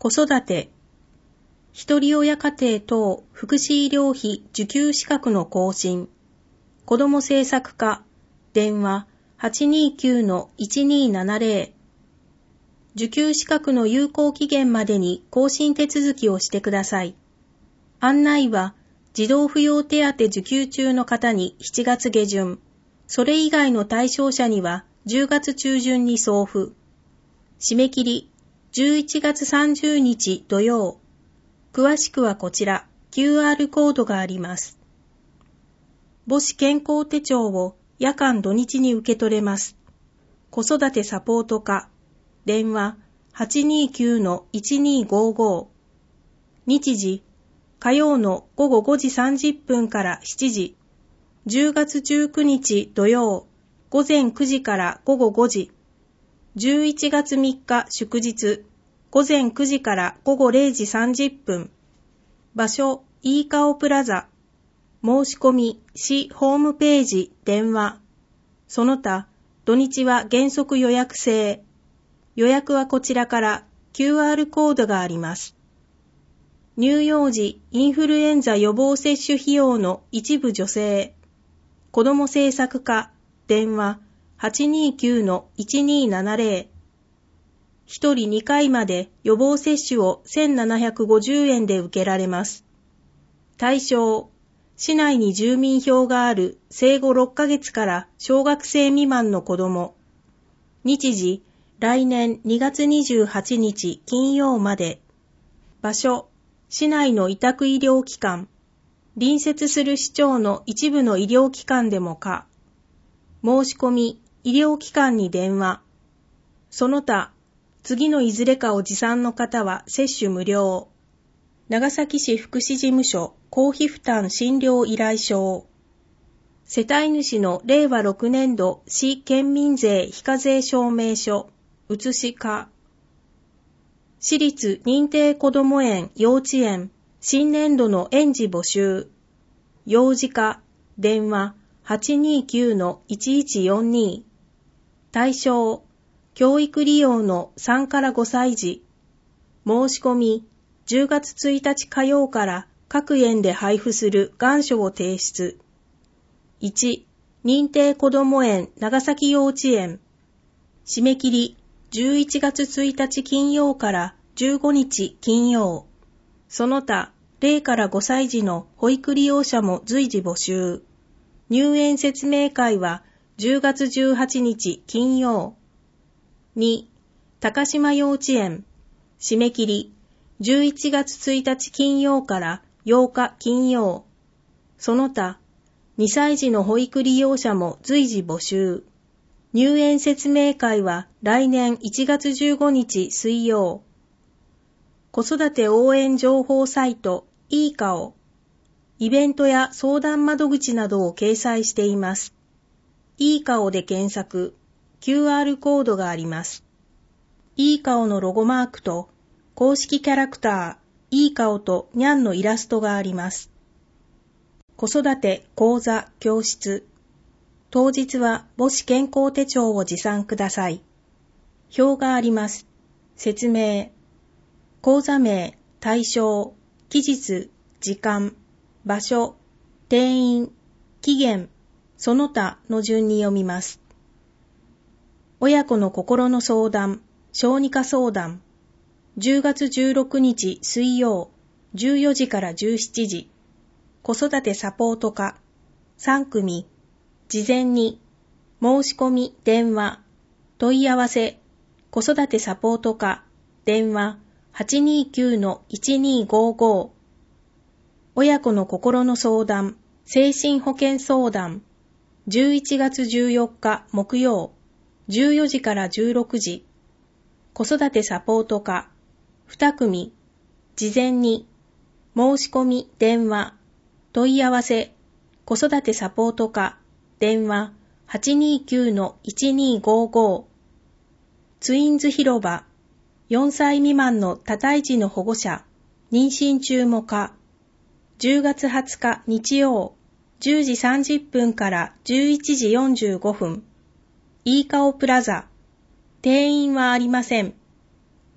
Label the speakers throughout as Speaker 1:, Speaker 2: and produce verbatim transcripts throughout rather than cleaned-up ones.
Speaker 1: 子育て、ひとり親家庭等福祉医療費受給資格の更新、子ども政策課、電話 はちにーきゅうのいちにーななぜろ、受給資格の有効期限までに更新手続きをしてください。案内は、児童扶養手当受給中の方にしちがつげじゅん、それ以外の対象者にはじゅうがつちゅうじゅんに送付。締め切り、じゅういちがつさんじゅうにち土曜。詳しくはこちら、キューアール コードがあります。母子健康手帳を夜間土日に受け取れます。子育てサポート課、電話 はちにーきゅうのいちにーごーごー。日時、火曜のごごごじさんじゅっぷんからしちじ。じゅうがつじゅうくにち土曜、ごぜんくじからごごごじ。じゅういちがつみっか祝日、ごぜんくじからごごれいじさんじゅっぷん。場所、いいかおプラザ。申し込み、市ホームページ、電話。その他、土日は原則予約制。予約はこちらから キューアール コードがあります。乳幼児インフルエンザ予防接種費用の一部助成。子ども政策課、電話 はちにーきゅうのいちにーななぜろ。ひとりにかいまで予防接種をせんななひゃくごじゅうえんで受けられます。対象、市内に住民票がある生後ろっかげつから小学生未満の子ども。日時、来年にがつにじゅうはちにち金曜まで。場所、市内の委託医療機関。隣接する市町の一部の医療機関でも可。申し込み、医療機関に電話。その他、次のいずれかを持参の方は接種無料。長崎市福祉事務所公費負担診療依頼書。世帯主のれいわろくねんど市県民税非課税証明書、写し化。市立認定こども園幼稚園新年度の園児募集。幼児課、電話 はちにーきゅうのいちいちよんに。対象、教育利用のさんからごさい児。申し込み、じゅうがつついたち火曜から各園で配布する願書を提出。いち、認定こども園長崎幼稚園。締め切り、じゅういちがつついたち金曜からじゅうごにち金曜。その他、れいからごさい児の保育利用者も随時募集。入園説明会はじゅうがつじゅうはちにち金曜。に、高島幼稚園。締め切り、じゅういちがつついたち金曜からようか金曜。その他、にさい児の保育利用者も随時募集。入園説明会は来年いちがつじゅうごにち水曜。子育て応援情報サイト、いいかお。イベントや相談窓口などを掲載しています。いいかおで検索、キューアール コードがあります。いいかおのロゴマークと、公式キャラクター、いいかおとにゃんのイラストがあります。子育て講座教室。当日は母子健康手帳を持参ください。表があります。説明。講座名、対象、期日、時間、場所、定員、期限、その他の順に読みます。親子の心の相談、小児科相談。じゅうがつじゅうろくにち水曜、じゅうよじからじゅうしちじ。子育てサポート課、さんくみ。事前に、申し込み、電話、問い合わせ、子育てサポート課、電話、はちにーきゅうのいちにーごーごー。親子の心の相談、精神保健相談、じゅういちがつじゅうよっか木曜、じゅうよじからじゅうろくじ。子育てサポート課、にくみ。事前に、申し込み、電話、問い合わせ、子育てサポート課、電話 はちにーきゅうのいちにーごーごー。ツインズ広場、よんさい未満の多胎児の保護者、妊娠中も可。じゅうがつはつか日曜、じゅうじさんじゅっぷんからじゅういちじよんじゅうごふん。いいかおプラザ。定員はありません。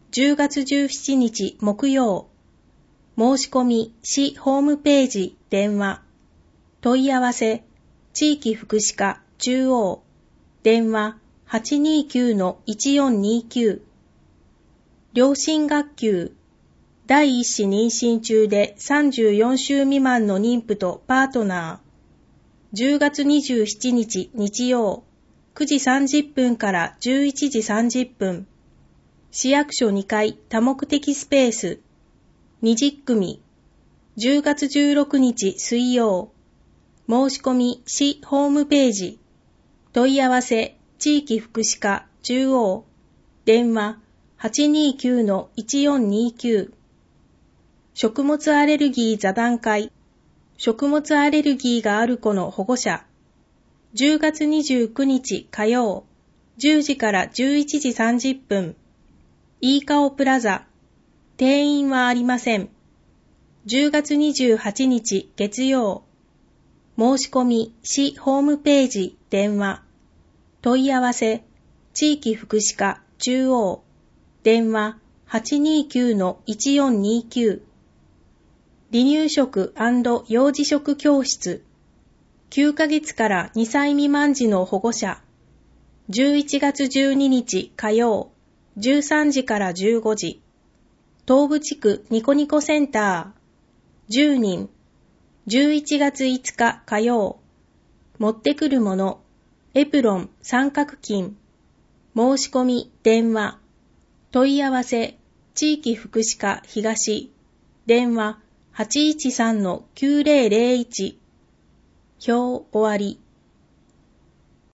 Speaker 1: じゅうがつじゅうしちにち木曜。申し込み市ホームページ電話。問い合わせ地域福祉課中央。電話 はちにーきゅうのいちよんにーきゅう。両親学級。第一子妊娠中でさんじゅうよんしゅう未満の妊婦とパートナー。じゅうがつにじゅうしちにち日曜。くじさんじゅっぷんからじゅういちじさんじゅっぷん。市役所にかい多目的スペース。にじゅっくみ。じゅうがつじゅうろくにち水曜。申し込み市ホームページ。問い合わせ地域福祉課中央。電話 はちにーきゅうのいちよんにーきゅう。食物アレルギー座談会。食物アレルギーがある子の保護者。じゅうがつにじゅうくにち火曜。じゅうじからじゅういちじさんじゅっぷん。いいかおプラザ。定員はありません。じゅうがつにじゅうはちにち月曜。申し込み市ホームページ電話。問い合わせ地域福祉課中央。電話 はちにーきゅうのいちよんにーきゅう。離乳食&幼児食教室。きゅうかげつからにさい未満児の保護者。じゅういちがつじゅうににち火曜。じゅうさんじからじゅうごじ。東部地区ニコニコセンター。じゅうにん。じゅういちがついつか火曜。持ってくるもの。エプロン三角巾。申し込み電話。問い合わせ地域福祉課東。電話 はちいちさんのきゅうぜろぜろいち。表終わり。